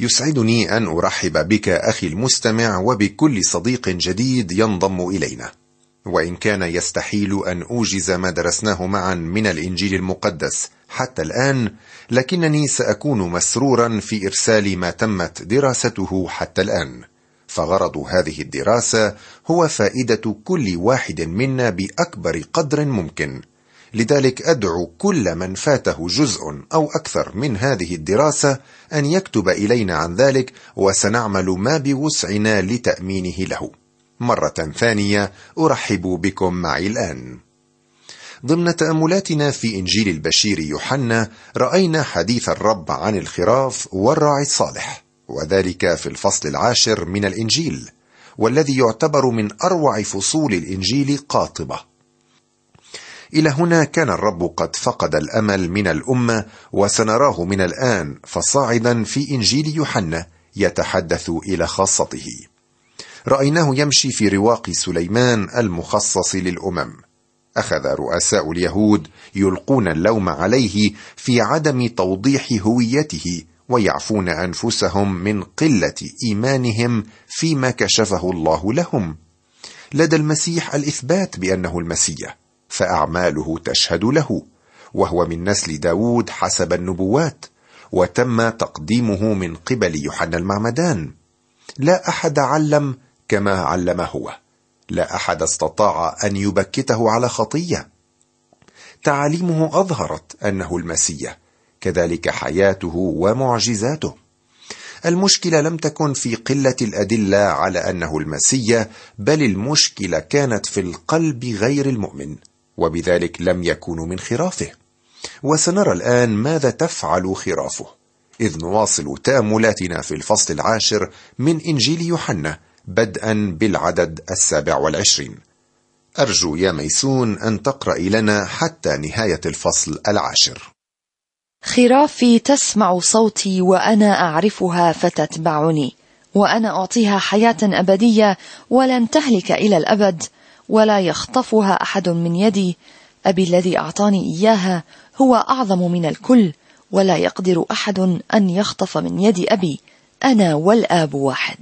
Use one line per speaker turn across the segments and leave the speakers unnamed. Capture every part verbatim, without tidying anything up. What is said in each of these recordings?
يسعدني أن أرحب بك أخي المستمع وبكل صديق جديد ينضم إلينا. وإن كان يستحيل أن أوجز ما درسناه معا من الإنجيل المقدس حتى الآن، لكنني سأكون مسرورا في إرسال ما تمت دراسته حتى الآن، فغرض هذه الدراسة هو فائدة كل واحد منا بأكبر قدر ممكن. لذلك أدعو كل من فاته جزء أو أكثر من هذه الدراسة أن يكتب إلينا عن ذلك، وسنعمل ما بوسعنا لتأمينه له. مرة ثانية أرحب بكم معي الآن. ضمن تأملاتنا في إنجيل البشير يوحنا رأينا حديث الرب عن الخراف والراعي الصالح، وذلك في الفصل العاشر من الإنجيل، والذي يعتبر من أروع فصول الإنجيل قاطبة. إلى هنا كان الرب قد فقد الأمل من الأمة، وسنراه من الآن فصاعدا في إنجيل يوحنا يتحدث إلى خاصته. رأيناه يمشي في رواق سليمان المخصص للأمم. أخذ رؤساء اليهود يلقون اللوم عليه في عدم توضيح هويته، ويعفون أنفسهم من قلة إيمانهم فيما كشفه الله لهم. لدى المسيح الإثبات بأنه المسيح، فأعماله تشهد له، وهو من نسل داود حسب النبوات، وتم تقديمه من قبل يوحنا المعمدان. لا أحد علم كما علم هو، لا أحد استطاع أن يبكته على خطية. تعاليمه أظهرت أنه المسيح، كذلك حياته ومعجزاته. المشكلة لم تكن في قلة الأدلة على أنه المسيح، بل المشكلة كانت في القلب غير المؤمن، وبذلك لم يكونوا من خرافه. وسنرى الآن ماذا تفعل خرافه، إذ نواصل تأملاتنا في الفصل العاشر من إنجيل يوحنا بدءا بالعدد السابع والعشرين. أرجو يا ميسون أن تقرأ لنا حتى نهاية الفصل العاشر.
خرافي تسمع صوتي وأنا أعرفها فتتبعني، وأنا أعطيها حياة أبدية ولن تهلك إلى الأبد، ولا يخطفها أحد من يدي. أبي الذي أعطاني إياها هو أعظم من الكل، ولا يقدر أحد أن يخطف من يد أبي. أنا والآب واحد.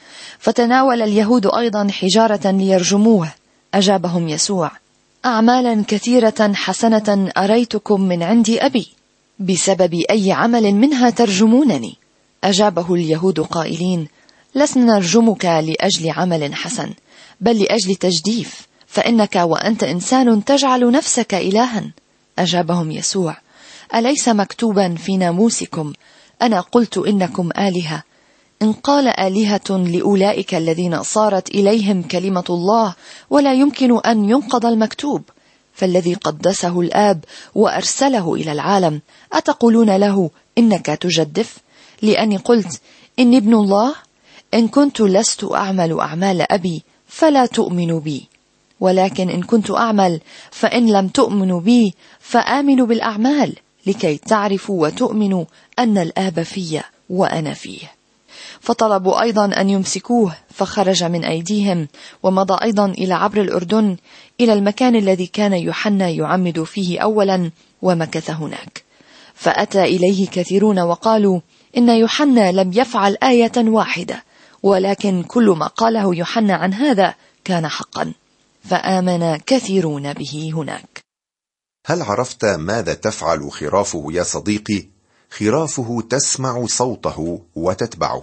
فتناول اليهود أيضا حجارة ليرجموه. أجابهم يسوع: أعمالا كثيرة حسنة أريتكم من عند أبي، بسبب أي عمل منها ترجمونني؟ أجابه اليهود قائلين: لسنا نرجمك لأجل عمل حسن، بل لأجل تجديف، فإنك وأنت إنسان تجعل نفسك إلها. أجابهم يسوع: أليس مكتوبا في ناموسكم: أنا قلت إنكم آلهة؟ إن قال آلهة لأولئك الذين صارت إليهم كلمة الله، ولا يمكن أن ينقض المكتوب. فالذي قدسه الآب وأرسله إلى العالم، أتقولون له إنك تجدف؟ لأني قلت إني ابن الله. إن كنت لست أعمل أعمال أبي فلا تؤمنوا بي، ولكن إن كنت أعمل فإن لم تؤمنوا بي فآمنوا بالأعمال، لكي تعرفوا وتؤمنوا أن الآب في وأنا فيه. فطلبوا أيضا أن يمسكوه، فخرج من أيديهم، ومضى أيضا إلى عبر الأردن إلى المكان الذي كان يوحنا يعمد فيه أولا، ومكث هناك. فأتى إليه كثيرون وقالوا: إن يوحنا لم يفعل آية واحدة، ولكن كل ما قاله يوحنا عن هذا كان حقا. فآمن كثيرون به هناك.
هل عرفت ماذا تفعل خرافه يا صديقي؟ خرافه تسمع صوته وتتبعه.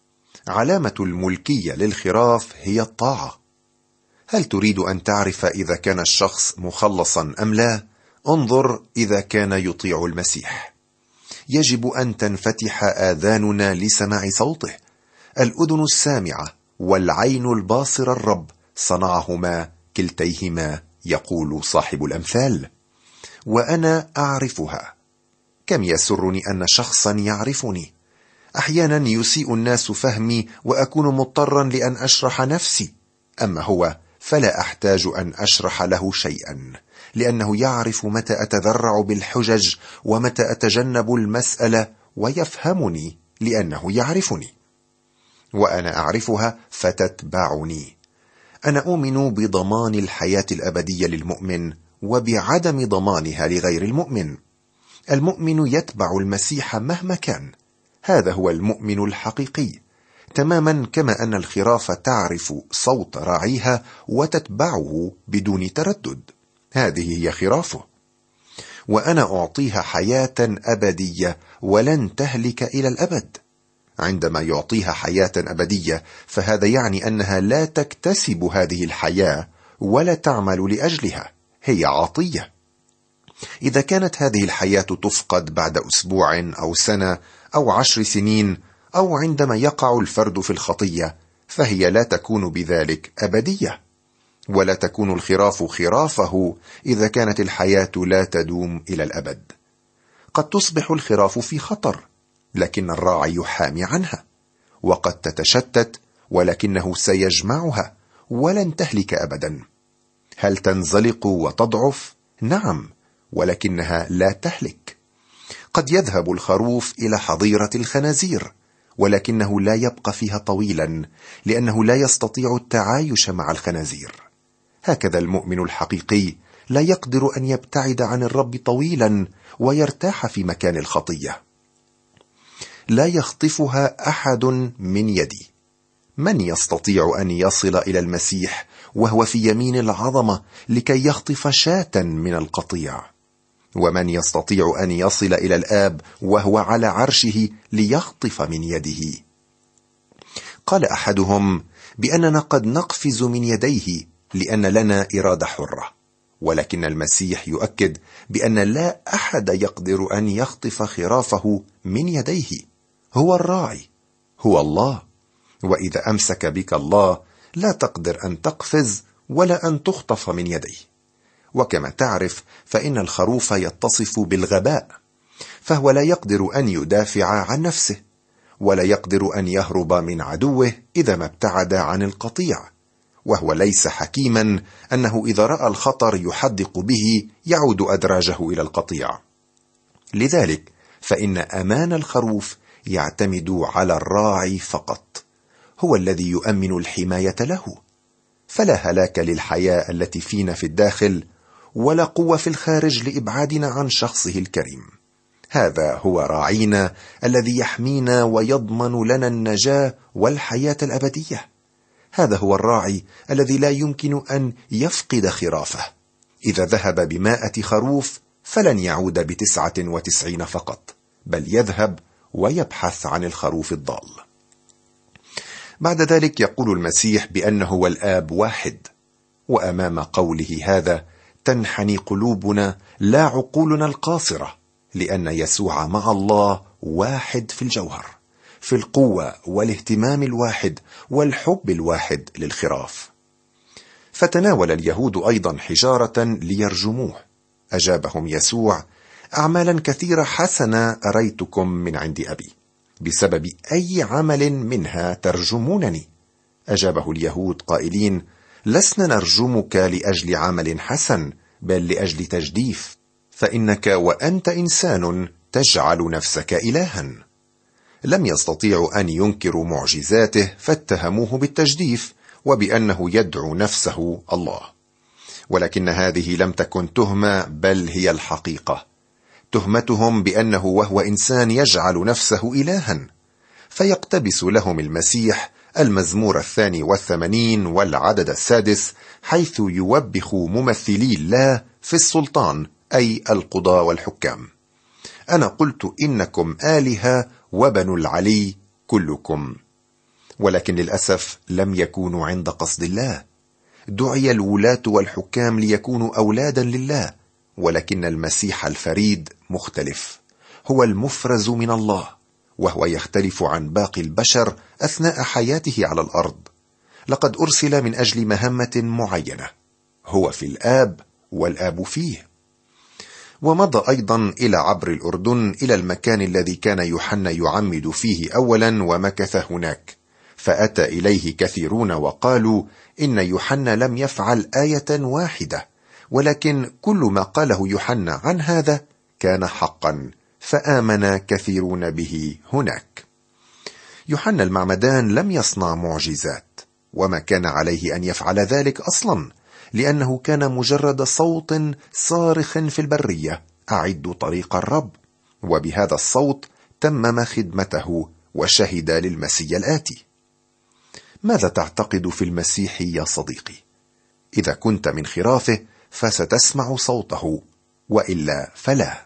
علامة الملكية للخراف هي الطاعة. هل تريد أن تعرف إذا كان الشخص مخلصا أم لا؟ انظر إذا كان يطيع المسيح. يجب أن تنفتح آذاننا لسماع صوته. الأذن السامعة والعين الباصر الرب صنعهما كلتيهما، يقول صاحب الأمثال. وأنا أعرفها. كم يسرني أن شخصا يعرفني. أحيانا يسيء الناس فهمي وأكون مضطرا لأن أشرح نفسي، أما هو فلا أحتاج أن أشرح له شيئا، لأنه يعرف متى أتذرع بالحجج ومتى أتجنب المسألة، ويفهمني لأنه يعرفني. وأنا أعرفها فتتبعني. أنا أؤمن بضمان الحياة الأبدية للمؤمن، وبعدم ضمانها لغير المؤمن. المؤمن يتبع المسيح مهما كان، هذا هو المؤمن الحقيقي، تماما كما أن الخراف تعرف صوت راعيها وتتبعه بدون تردد. هذه هي خرافه. وأنا أعطيها حياة أبدية ولن تهلك إلى الأبد. عندما يعطيها حياة أبدية فهذا يعني أنها لا تكتسب هذه الحياة ولا تعمل لأجلها، هي عطية. إذا كانت هذه الحياة تفقد بعد أسبوع أو سنة أو عشر سنين أو عندما يقع الفرد في الخطية، فهي لا تكون بذلك أبدية. ولا تكون الخراف خرافه إذا كانت الحياة لا تدوم إلى الأبد. قد تصبح الخراف في خطر، لكن الراعي يحامي عنها، وقد تتشتت ولكنه سيجمعها ولن تهلك أبدا. هل تنزلق وتضعف؟ نعم، ولكنها لا تهلك. قد يذهب الخروف إلى حظيرة الخنازير، ولكنه لا يبقى فيها طويلا، لأنه لا يستطيع التعايش مع الخنازير. هكذا المؤمن الحقيقي لا يقدر أن يبتعد عن الرب طويلا ويرتاح في مكان الخطية. لا يخطفها أحد من يدي. من يستطيع أن يصل إلى المسيح وهو في يمين العظمة لكي يخطف شاة من القطيع؟ ومن يستطيع أن يصل إلى الآب وهو على عرشه ليخطف من يده؟ قال أحدهم بأننا قد نقفز من يديه لأن لنا إرادة حرة، ولكن المسيح يؤكد بأن لا أحد يقدر أن يخطف خرافه من يديه. هو الراعي، هو الله، وإذا أمسك بك الله لا تقدر أن تقفز ولا أن تخطف من يديه. وكما تعرف فإن الخروف يتصف بالغباء، فهو لا يقدر أن يدافع عن نفسه، ولا يقدر أن يهرب من عدوه إذا ما ابتعد عن القطيع، وهو ليس حكيما أنه إذا رأى الخطر يحدق به يعود أدراجه إلى القطيع. لذلك فإن أمان الخروف يعتمد على الراعي فقط، هو الذي يؤمن الحماية له. فلا هلاك للحياة التي فينا في الداخل، ولا قوة في الخارج لإبعادنا عن شخصه الكريم. هذا هو راعينا الذي يحمينا ويضمن لنا النجاة والحياة الأبدية. هذا هو الراعي الذي لا يمكن أن يفقد خرافه. إذا ذهب بمائة خروف فلن يعود بتسعة وتسعين فقط، بل يذهب ويبحث عن الخروف الضال. بعد ذلك يقول المسيح بأنه والآب واحد، وأمام قوله هذا تنحني قلوبنا لا عقولنا القاصرة، لأن يسوع مع الله واحد في الجوهر، في القوة والاهتمام الواحد والحب الواحد للخراف. فتناول اليهود أيضا حجارة ليرجموه. أجابهم يسوع: أعمالا كثيرة حسنة أريتكم من عند أبي، بسبب أي عمل منها ترجمونني؟ أجابه اليهود قائلين: لسنا نرجمك لأجل عمل حسن، بل لأجل تجديف، فإنك وأنت إنسان تجعل نفسك إلها. لم يستطيعوا أن ينكروا معجزاته، فاتهموه بالتجديف وبأنه يدعو نفسه الله. ولكن هذه لم تكن تهمة، بل هي الحقيقة. تهمتهم بأنه وهو إنسان يجعل نفسه إلها. فيقتبس لهم المسيح المزمور الثاني والثمانين والعدد السادس، حيث يوبخ ممثلي الله في السلطان، أي القضاة والحكام: أنا قلت إنكم آلهة وبنو العلي كلكم. ولكن للأسف لم يكونوا عند قصد الله. دعي الولاة والحكام ليكونوا أولادا لله، ولكن المسيح الفريد مختلف، هو المفرز من الله، وهو يختلف عن باقي البشر أثناء حياته على الأرض. لقد أرسل من أجل مهمة معينة، هو في الآب والآب فيه. ومضى أيضا إلى عبر الأردن، إلى المكان الذي كان يوحنا يعمد فيه أولا، ومكث هناك. فأتى إليه كثيرون وقالوا إن يوحنا لم يفعل آية واحدة، ولكن كل ما قاله يوحنا عن هذا كان حقا، فآمن كثيرون به هناك. يوحنا المعمدان لم يصنع معجزات، وما كان عليه أن يفعل ذلك أصلا، لأنه كان مجرد صوت صارخ في البرية: أعدوا طريق الرب. وبهذا الصوت تمم خدمته وشهد للمسيا الآتي. ماذا تعتقد في المسيح يا صديقي؟ إذا كنت من خرافه فستسمع صوته، وإلا فلا.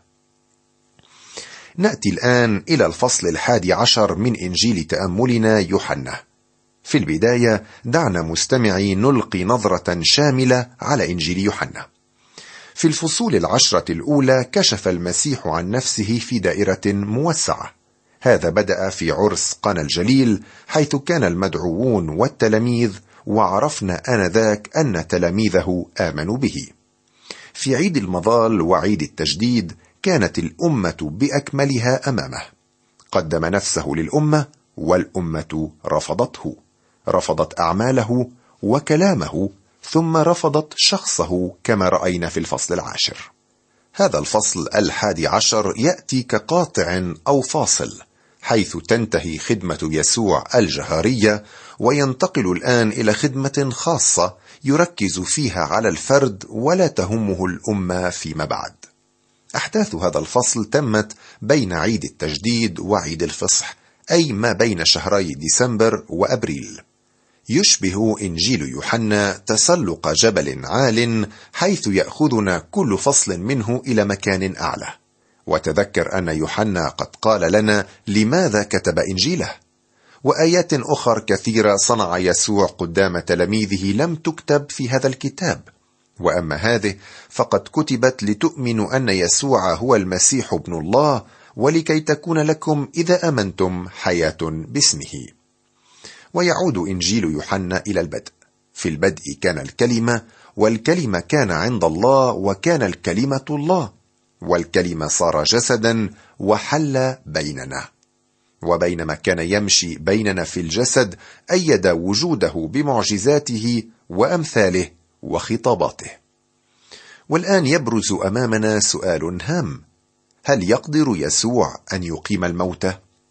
نأتي الآن إلى الفصل الحادي عشر من إنجيل تأملنا يوحنا. في البداية دعنا مستمعي نلقي نظرة شاملة على إنجيل يوحنا. في الفصول العشرة الأولى كشف المسيح عن نفسه في دائرة موسعة. هذا بدأ في عرس قنا الجليل، حيث كان المدعوون والتلاميذ، وعرفنا آنذاك أن تلاميذه آمنوا به. في عيد المظال وعيد التجديد كانت الأمة بأكملها أمامه. قدم نفسه للأمة، والأمة رفضته، رفضت أعماله وكلامه، ثم رفضت شخصه كما رأينا في الفصل العاشر. هذا الفصل الحادي عشر يأتي كقاطع أو فاصل، حيث تنتهي خدمة يسوع الجهارية، وينتقل الآن إلى خدمة خاصة يركز فيها على الفرد ولا تهمه الأمة فيما بعد. أحداث هذا الفصل تمت بين عيد التجديد وعيد الفصح، أي ما بين شهري ديسمبر وأبريل. يشبه إنجيل يوحنا تسلق جبل عال، حيث يأخذنا كل فصل منه إلى مكان أعلى. وتذكر أن يوحنا قد قال لنا لماذا كتب إنجيله، وآيات أخرى كثيرة صنع يسوع قدام تلاميذه لم تكتب في هذا الكتاب، وأما هذه فقد كتبت لتؤمنوا أن يسوع هو المسيح ابن الله، ولكي تكون لكم إذا آمنتم حياة باسمه. ويعود إنجيل يوحنا إلى البدء. في البدء كان الكلمة، والكلمة كان عند الله، وكان الكلمة الله، والكلمة صار جسدا وحل بيننا. وبينما كان يمشي بيننا في الجسد أيد وجوده بمعجزاته وأمثاله وخطاباته. والآن يبرز أمامنا سؤال هام: هل يقدر يسوع أن يقيم الموتى؟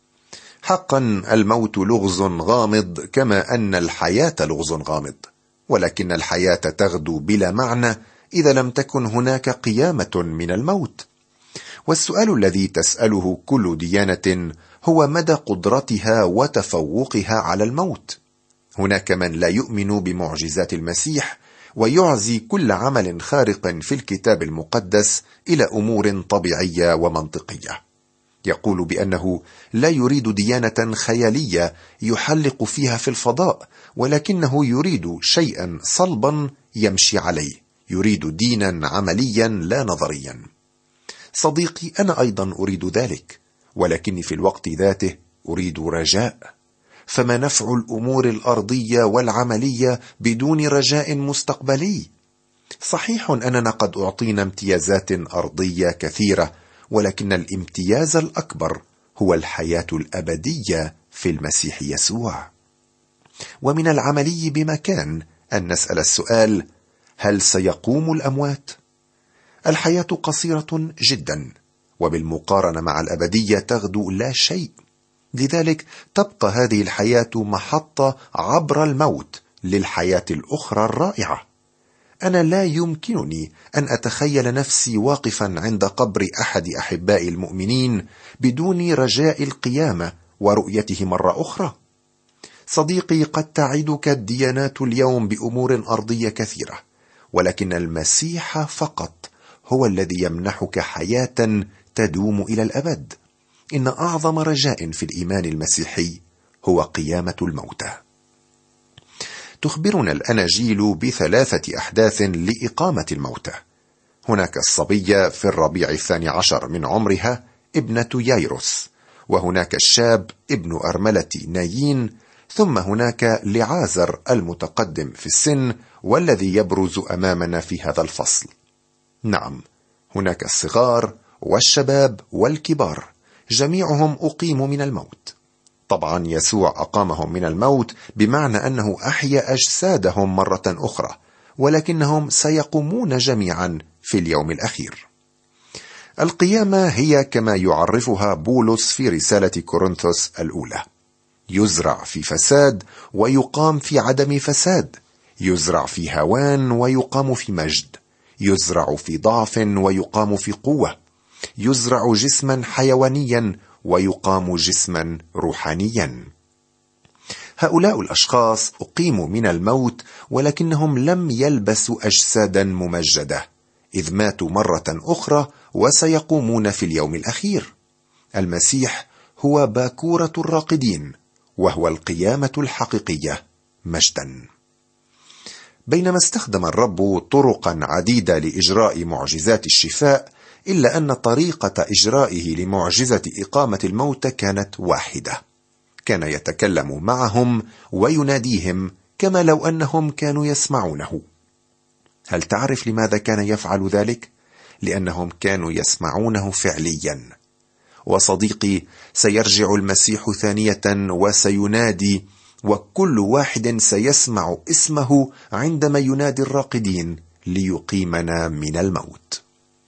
حقا الموت لغز غامض، كما أن الحياة لغز غامض، ولكن الحياة تغدو بلا معنى إذا لم تكن هناك قيامة من الموت. والسؤال الذي تسأله كل ديانة هو مدى قدرتها وتفوقها على الموت. هناك من لا يؤمن بمعجزات المسيح، ويعزي كل عمل خارق في الكتاب المقدس إلى أمور طبيعية ومنطقية. يقول بأنه لا يريد ديانة خيالية يحلق فيها في الفضاء، ولكنه يريد شيئا صلبا يمشي عليه، يريد دينا عمليا لا نظريا. صديقي، أنا أيضا أريد ذلك، ولكني في الوقت ذاته أريد رجاء. فما نفع الأمور الأرضية والعملية بدون رجاء مستقبلي؟ صحيح أننا قد أعطينا امتيازات أرضية كثيرة، ولكن الامتياز الأكبر هو الحياة الأبدية في المسيح يسوع. ومن العملي بمكان أن نسأل السؤال: هل سيقوم الأموات؟ الحياة قصيرة جدا، وبالمقارنة مع الأبدية تغدو لا شيء. لذلك تبقى هذه الحياة محطة عبر الموت للحياة الأخرى الرائعة. أنا لا يمكنني أن أتخيل نفسي واقفا عند قبر أحد أحباء المؤمنين بدون رجاء القيامة ورؤيته مرة أخرى. صديقي، قد تعدك الديانات اليوم بأمور أرضية كثيرة، ولكن المسيح فقط هو الذي يمنحك حياة تدوم إلى الأبد. إن أعظم رجاء في الإيمان المسيحي هو قيامة الموتى. تخبرنا الأناجيل بثلاثة أحداث لإقامة الموتى. هناك الصبية في الربيع الثاني عشر من عمرها ابنة يايروس، وهناك الشاب ابن أرملة نايين، ثم هناك لعازر المتقدم في السن والذي يبرز أمامنا في هذا الفصل. نعم، هناك الصغار والشباب والكبار، جميعهم أقيموا من الموت. طبعا يسوع أقامهم من الموت بمعنى أنه أحيا أجسادهم مرة أخرى، ولكنهم سيقومون جميعا في اليوم الأخير. القيامة هي كما يعرفها بولس في رسالة كورنثوس الأولى: يزرع في فساد ويقام في عدم فساد، يزرع في هوان ويقام في مجد، يزرع في ضعف ويقام في قوة، يزرع جسما حيوانيا ويقام جسما روحانيا. هؤلاء الأشخاص أقيموا من الموت، ولكنهم لم يلبسوا أجسادا ممجدة، إذ ماتوا مرة أخرى وسيقومون في اليوم الأخير. المسيح هو باكورة الراقدين، وهو القيامة الحقيقية مجدا. بينما استخدم الرب طرقا عديدة لإجراء معجزات الشفاء، إلا أن طريقة إجرائه لمعجزة إقامة الموتى كانت واحدة. كان يتكلم معهم ويناديهم كما لو أنهم كانوا يسمعونه. هل تعرف لماذا كان يفعل ذلك؟ لأنهم كانوا يسمعونه فعليا. وصديقي، سيرجع المسيح ثانية وسينادي، وكل واحد سيسمع اسمه عندما ينادي الراقدين ليقيمنا من الموت.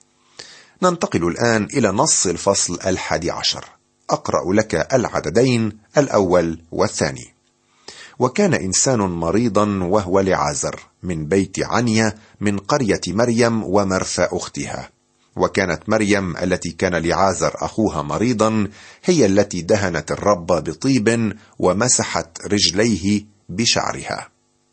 ننتقل الآن إلى نص الفصل الحادي عشر. أقرأ لك العددين الأول والثاني. وكان إنسان مريضا وهو لعازر من بيت عنيا من قرية مريم ومرثى أختها. وكانت مريم التي كان لعازر أخوها مريضا هي التي دهنت الرب بطيب ومسحت رجليه بشعرها.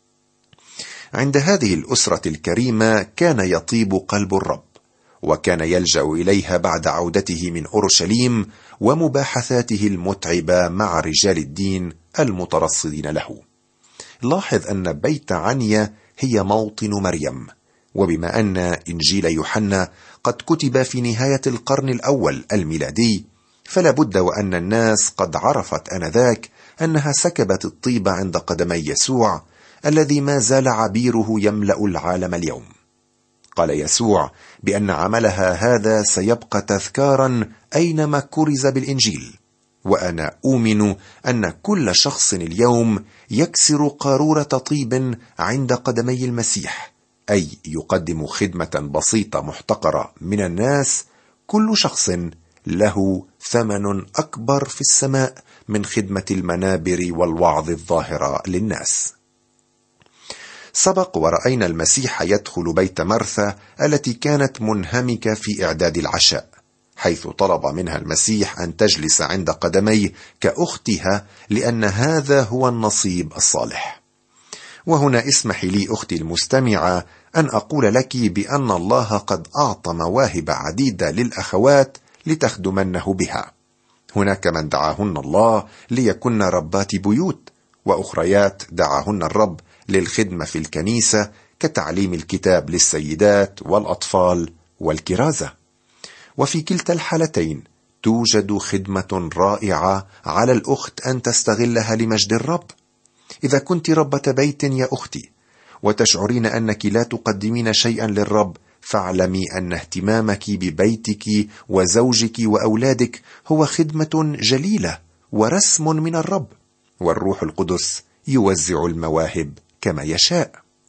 عند هذه الأسرة الكريمة كان يطيب قلب الرب، وكان يلجأ إليها بعد عودته من أورشليم ومباحثاته المتعبة مع رجال الدين المترصدين له. لاحظ أن بيت عنيا هي موطن مريم، وبما أن إنجيل يوحنا قد كتب في نهاية القرن الأول الميلادي، فلا بد وأن الناس قد عرفت آنذاك أنها سكبت الطيب عند قدمي يسوع الذي ما زال عبيره يملأ العالم اليوم. قال يسوع بأن عملها هذا سيبقى تذكارا أينما كرز بالإنجيل، وأنا أؤمن أن كل شخص اليوم يكسر قارورة طيب عند قدمي المسيح، أي يقدم خدمة بسيطة محتقرة من الناس، كل شخص له ثمن أكبر في السماء من خدمة المنابر والوعظ الظاهرة للناس. سبق ورأينا المسيح يدخل بيت مرثى التي كانت منهمكة في إعداد العشاء، حيث طلب منها المسيح أن تجلس عند قدميه كأختها، لأن هذا هو النصيب الصالح. وهنا اسمحي لي أختي المستمعة أن أقول لك بأن الله قد أعطى مواهب عديدة للأخوات لتخدمنه بها. هناك من دعاهن الله ليكن ربات بيوت، وأخريات دعاهن الرب للخدمة في الكنيسة كتعليم الكتاب للسيدات والأطفال والكرازة. وفي كلتا الحالتين توجد خدمة رائعة على الأخت أن تستغلها لمجد الرب. إذا كنت ربة بيت يا أختي وتشعرين أنك لا تقدمين شيئا للرب، فاعلمي أن اهتمامك ببيتك وزوجك وأولادك هو خدمة جليلة ورسم من الرب، والروح القدس يوزع المواهب كما يشاء.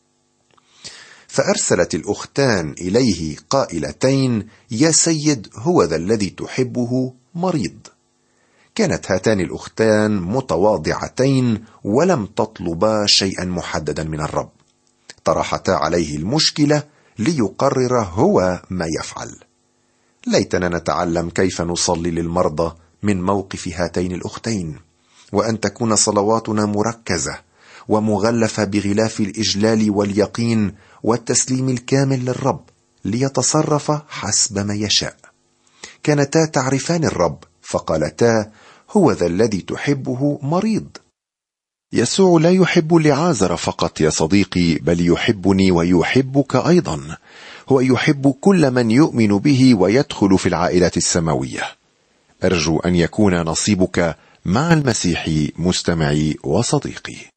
فأرسلت الأختان إليه قائلتين: يا سيد، هو ذا الذي تحبه مريض. كانت هاتان الأختان متواضعتين ولم تطلبا شيئا محددا من الرب، طرحتا عليه المشكلة ليقرر هو ما يفعل. ليتنا نتعلم كيف نصلي للمرضى من موقف هاتين الأختين، وأن تكون صلواتنا مركزة ومغلفة بغلاف الإجلال واليقين والتسليم الكامل للرب ليتصرف حسب ما يشاء. كانتا تعرفان الرب فقالتا: هو ذا الذي تحبه مريض.
يسوع لا يحب لعازر فقط يا صديقي، بل يحبني ويحبك أيضا. هو يحب كل من يؤمن به ويدخل في العائلة السماوية. أرجو أن يكون نصيبك مع المسيح مستمعي وصديقي.